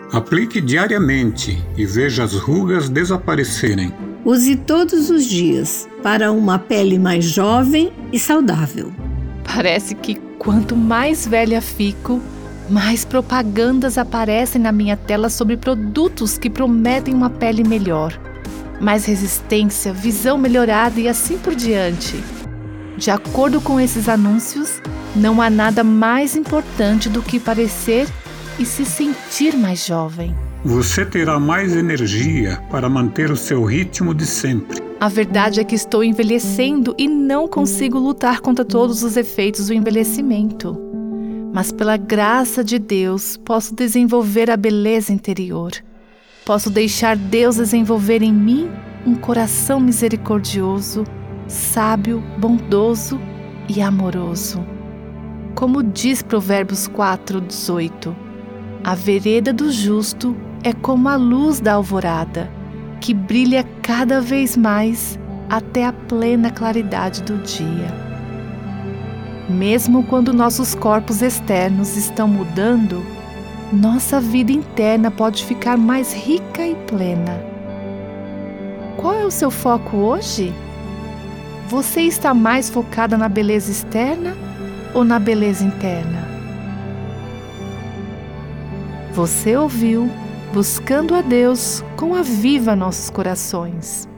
Aplique diariamente e veja as rugas desaparecerem. Use todos os dias para uma pele mais jovem e saudável. Parece que quanto mais velha fico, mais propagandas aparecem na minha tela sobre produtos que prometem uma pele melhor, mais resistência, visão melhorada e assim por diante. De acordo com esses anúncios, não há nada mais importante do que parecer e se sentir mais jovem. Você terá mais energia para manter o seu ritmo de sempre. A verdade é que estou envelhecendo e não consigo lutar contra todos os efeitos do envelhecimento. Mas pela graça de Deus, posso desenvolver a beleza interior. Posso deixar Deus desenvolver em mim um coração misericordioso, sábio, bondoso e amoroso. Como diz Provérbios 4:18, a vereda do justo é como a luz da alvorada, que brilha cada vez mais até a plena claridade do dia. Mesmo quando nossos corpos externos estão mudando, nossa vida interna pode ficar mais rica e plena. Qual é o seu foco hoje? Você está mais focada na beleza externa ou na beleza interna? Você ouviu Buscando a Deus com Aviva Nossos Corações.